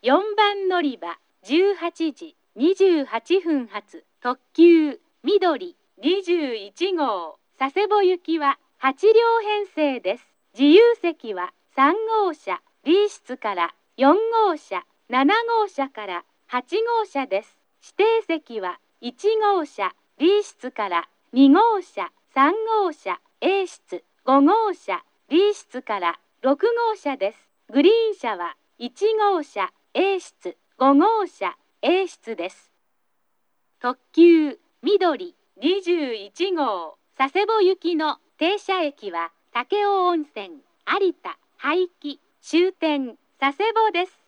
4番乗り場18時28分発特急緑21号佐世保行きは8両編成です。自由席は3号車 B 室から4号車7号車から8号車です。指定席は1号車 B 室から2号車3号車 A 室5号車 B 室から6号車です。グリーン車は1号車 A 室5号車 A 室です。特急緑21号佐世保行きの停車駅は武雄温泉、有田、廃棄、終点、佐世保です。